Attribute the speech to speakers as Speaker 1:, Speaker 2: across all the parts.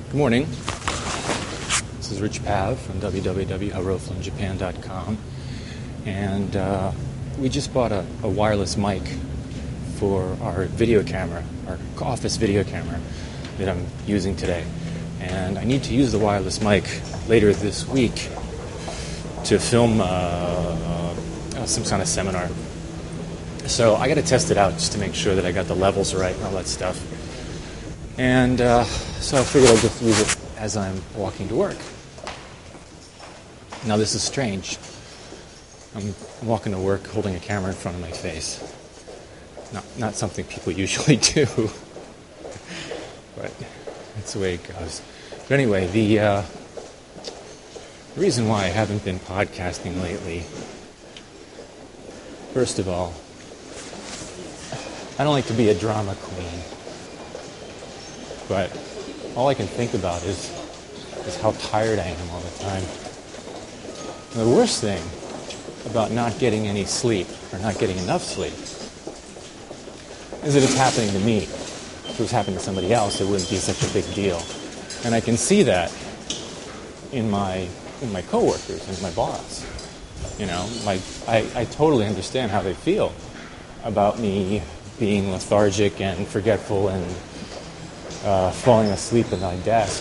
Speaker 1: Good morning. This is Rich Pav from www.haroflinjapan.com, and we just bought a wireless mic for our video camera, our office video camera that I'm using today. And I need to use the wireless mic later this week to film some kind of seminar. So I got to test it out just to make sure that I got the levels right and all that stuff. And so I figured I'd just use it as I'm walking to work. Now this is strange. I'm walking to work holding a camera in front of my face. Not something people usually do, but that's the way it goes. But anyway, the reason why I haven't been podcasting lately, first of all, I don't like to be a drama queen, but all I can think about is how tired I am all the time. And the worst thing about not getting any sleep, or not getting enough sleep, is that it's happening to me. If it was happening to somebody else, it wouldn't be such a big deal. And I can see that in my coworkers and my boss. You know, I totally understand how they feel about me being lethargic and forgetful and falling asleep at my desk.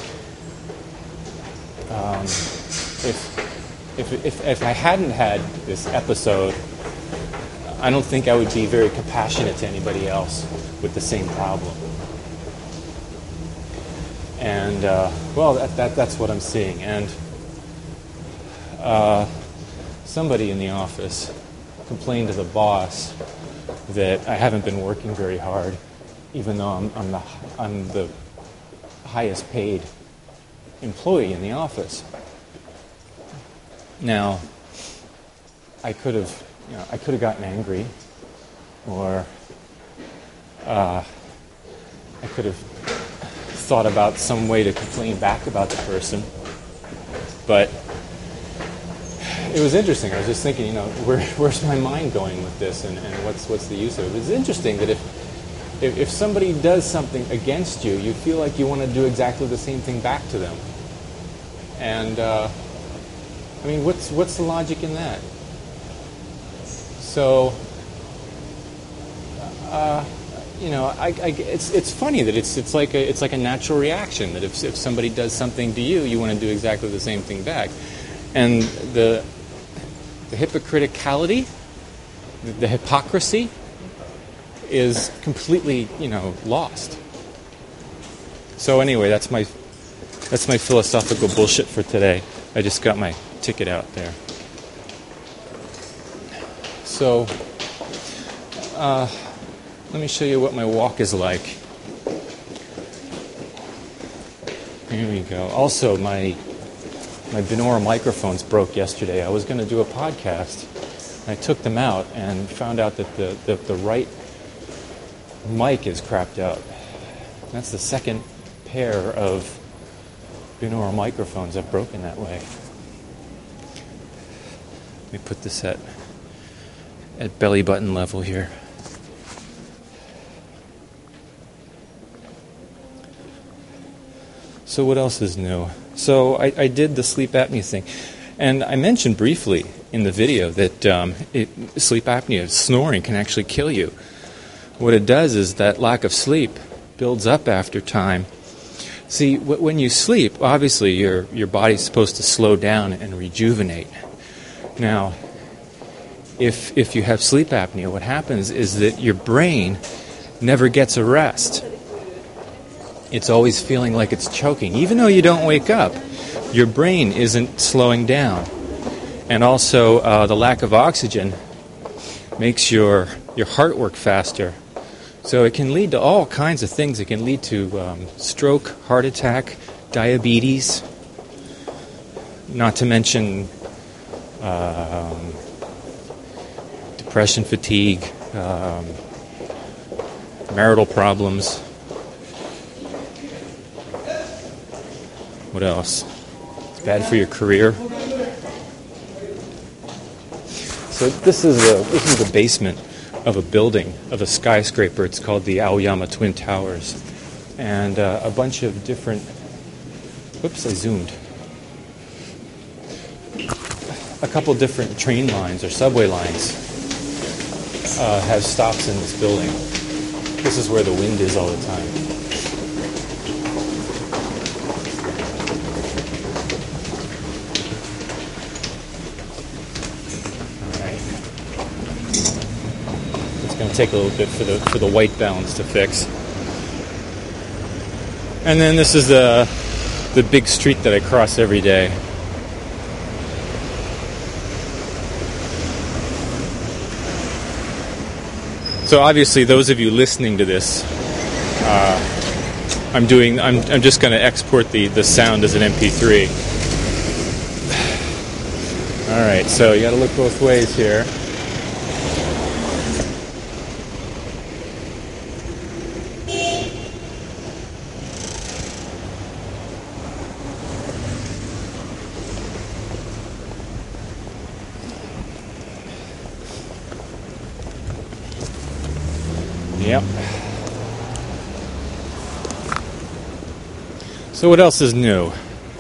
Speaker 1: If I hadn't had this episode, I don't think I would be very compassionate to anybody else with the same problem. And well, that's what I'm seeing. And somebody in the office complained to the boss that I haven't been working very hard, even though I'm the highest paid employee in the office. Now, I could have gotten angry, or I could have thought about some way to complain back about the person. But it was interesting. I was just thinking, where's my mind going with this, and what's the use of it? It's interesting that if somebody does something against you, you feel like you want to do exactly the same thing back to them. And I mean, what's the logic in that? So, it's funny that it's like a natural reaction that if somebody does something to you, you want to do exactly the same thing back, and the hypocriticality, the hypocrisy, is completely lost. So anyway, that's my philosophical bullshit for today. I just got my ticket out there. So let me show you what my walk is like. Here we go. Also, my binaural microphones broke yesterday. I was going to do a podcast. I took them out and found out that the right mic is crapped out. That's the second pair of binaural microphones I've broken that way. Let me put this at belly button level here. So what else is new? So I did the sleep apnea thing. And I mentioned briefly in the video that sleep apnea, snoring, can actually kill you. What it does is that lack of sleep builds up after time. See, when you sleep, obviously your body's supposed to slow down and rejuvenate. Now, if you have sleep apnea, what happens is that your brain never gets a rest. It's always feeling like it's choking. Even though you don't wake up, your brain isn't slowing down. And also, the lack of oxygen makes your heart work faster. So it can lead to all kinds of things. It can lead to stroke, heart attack, diabetes, not to mention depression, fatigue, marital problems. What else? It's bad for your career. So this is the basement of a building, of a skyscraper. It's called the Aoyama Twin Towers. And a bunch of different Whoops, I zoomed. A couple different train lines or subway lines have stops in this building. This is where the wind is all the time. All right. It's going to take a little bit for the white balance to fix. And then this is the big street that I cross every day. So obviously, those of you listening to this, I'm just going to export the sound as an MP3. All right, so you got to look both ways here. Yep. So what else is new?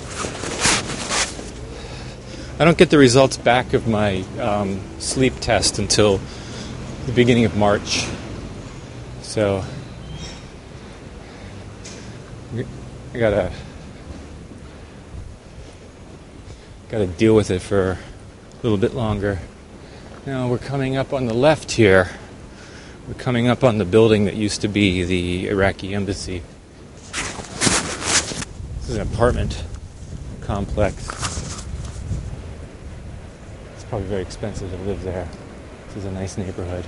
Speaker 1: I don't get the results back of my sleep test until the beginning of March. So I gotta deal with it for a little bit longer. Now we're coming up on the left here. We're coming up on the building that used to be the Iraqi embassy. This is an apartment complex. It's probably very expensive to live there. This is a nice neighborhood.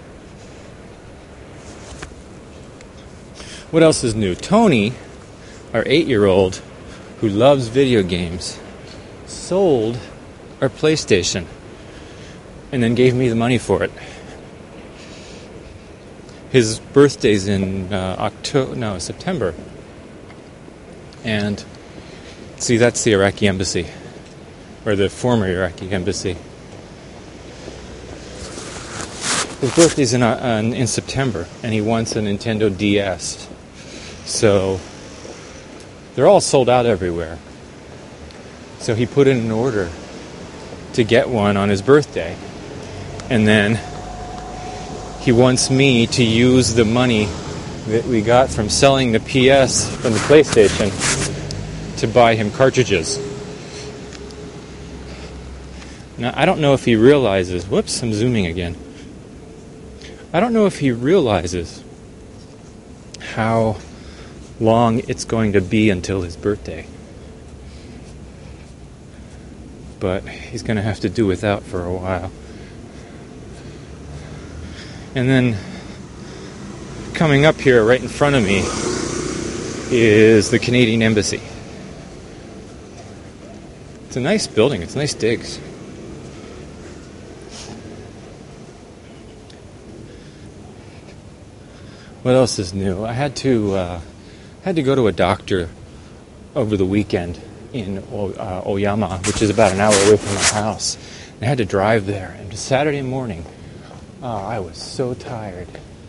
Speaker 1: What else is new? Tony, our 8-year-old, who loves video games, sold our PlayStation and then gave me the money for it. His birthday's in September. And see, that's the Iraqi embassy, or the former Iraqi embassy. His birthday's in September, and he wants a Nintendo DS. So they're all sold out everywhere. So he put in an order to get one on his birthday, and then he wants me to use the money that we got from selling the PS from the PlayStation to buy him cartridges. Now, I don't know if he realizes... Whoops, I'm zooming again. I don't know if he realizes how long it's going to be until his birthday. But he's going to have to do without for a while. And then coming up here right in front of me is the Canadian Embassy. It's a nice building. It's nice digs. What else is new? I had to go to a doctor over the weekend in Oyama, which is about an hour away from my house. I had to drive there. And Saturday morning, I was so tired.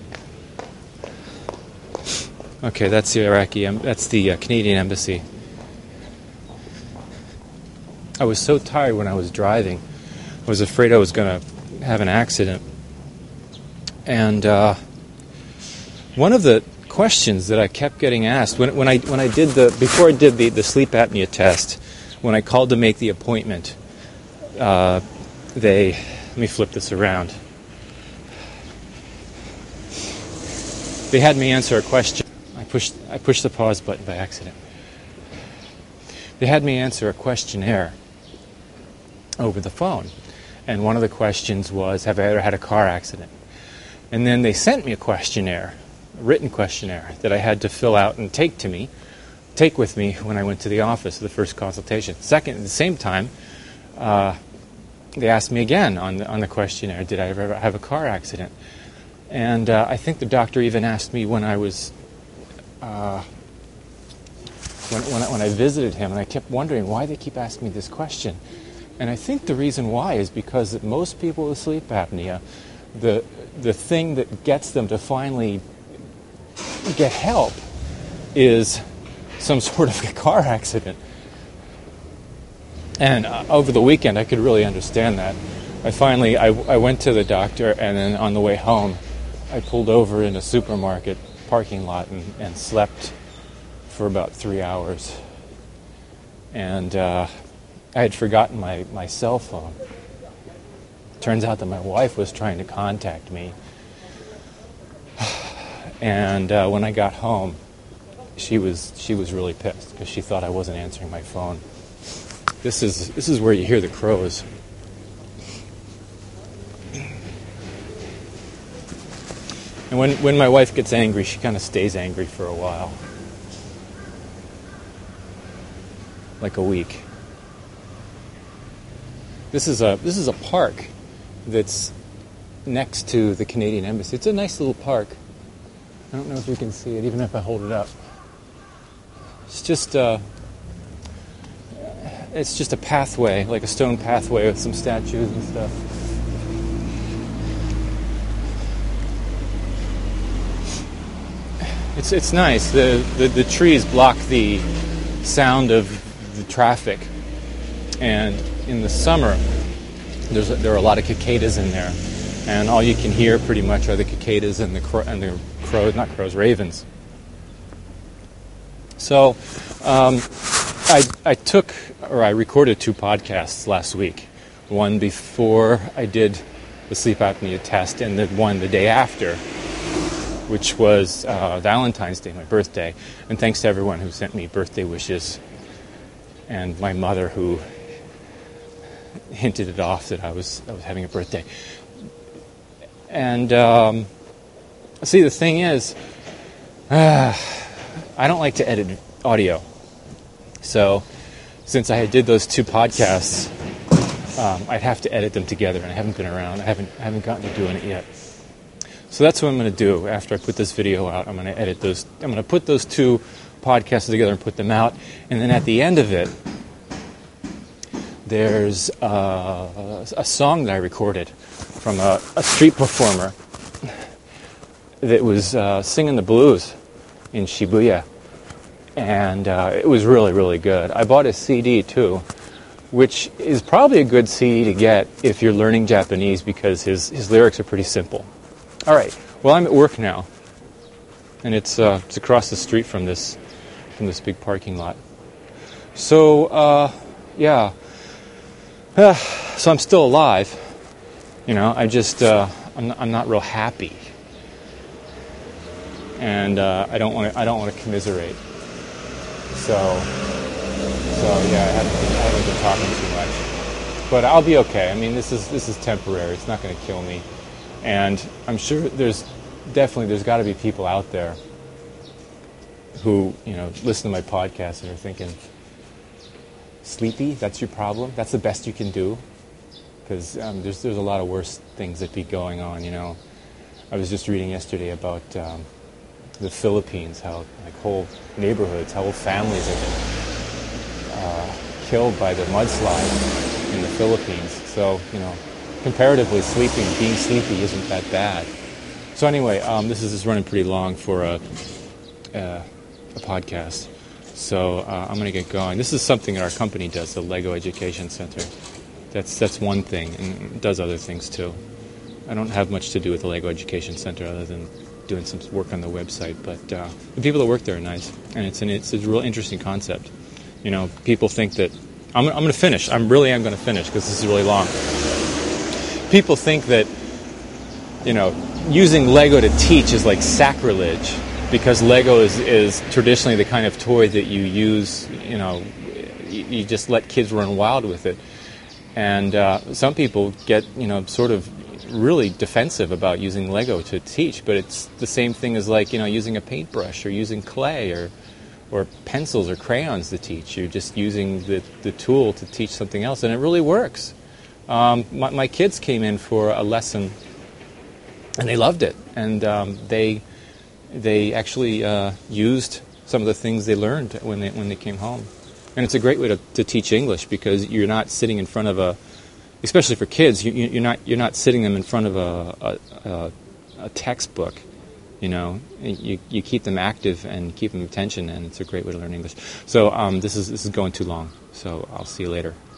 Speaker 1: Okay, that's the Canadian Embassy. I was so tired when I was driving. I was afraid I was going to have an accident. And one of the questions that I kept getting asked before I did the sleep apnea test, when I called to make the appointment, let me flip this around. They had me answer a question. I pushed the pause button by accident. They had me answer a questionnaire over the phone. And one of the questions was, have I ever had a car accident? And then they sent me a questionnaire, a written questionnaire, that I had to fill out and take with me when I went to the office, the first consultation. Second, at the same time, they asked me again on the questionnaire, did I ever have a car accident? And I think the doctor even asked me when I was, when I visited him, and I kept wondering why they keep asking me this question. And I think the reason why is because that most people with sleep apnea, the thing that gets them to finally get help is some sort of a car accident. And over the weekend, I could really understand that. I went to the doctor, and then on the way home, I pulled over in a supermarket parking lot and slept for about 3 hours. And I had forgotten my cell phone. Turns out that my wife was trying to contact me. And when I got home, she was really pissed because she thought I wasn't answering my phone. This is where you hear the crows. And when my wife gets angry, she kind of stays angry for a while. Like a week. This is a park that's next to the Canadian Embassy. It's a nice little park. I don't know if you can see it, even if I hold it up. It's just a pathway, like a stone pathway with some statues and stuff. It's nice. The trees block the sound of the traffic, and in the summer there are a lot of cicadas in there, and all you can hear pretty much are the cicadas and the ravens. So I recorded 2 podcasts last week. One before I did the sleep apnea test, and the one the day after, which was Valentine's Day, my birthday. And thanks to everyone who sent me birthday wishes, and my mother who hinted it off that I was having a birthday. And see, the thing is, I don't like to edit audio. So since I did those 2 podcasts, I'd have to edit them together, and I haven't been around. I haven't gotten to doing it yet. So that's what I'm going to do after I put this video out. I'm going to edit those. I'm going to put those 2 podcasts together and put them out. And then at the end of it, there's a song that I recorded from a street performer that was singing the blues in Shibuya. And it was really, really good. I bought a CD too, which is probably a good CD to get if you're learning Japanese, because his lyrics are pretty simple. All right. Well, I'm at work now, and it's across the street from this big parking lot. So yeah. So I'm still alive. You know, I'm not real happy, and I don't want to commiserate. So yeah, I haven't been talking too much, but I'll be okay. I mean, this is temporary. It's not going to kill me. And I'm sure there's got to be people out there who, listen to my podcast and are thinking, sleepy, that's your problem? That's the best you can do? Because there's a lot of worse things that be going on, I was just reading yesterday about the Philippines, how whole neighborhoods, how whole families have been killed by the mudslide in the Philippines. So, comparatively being sleepy isn't that bad. So anyway, this is running pretty long for a podcast. So I'm going to get going. This is something that our company does, the Lego Education Center. That's one thing, and it does other things too. I don't have much to do with the Lego Education Center other than doing some work on the website, but the people that work there are nice, and it's a real interesting concept. People think that I'm going to finish. I really am going to finish because this is really long. People think that, using Lego to teach is like sacrilege, because Lego is traditionally the kind of toy that you use, you just let kids run wild with it. And some people get, sort of really defensive about using Lego to teach, but it's the same thing as using a paintbrush or using clay or pencils or crayons to teach. You're just using the tool to teach something else, and it really works. My kids came in for a lesson, and they loved it, and they actually used some of the things they learned when they came home. And it's a great way to teach English, because you're not sitting in front of especially for kids, you're not sitting them in front of a textbook, You keep them active and keep them attention, and it's a great way to learn English. So this is going too long, so I'll see you later.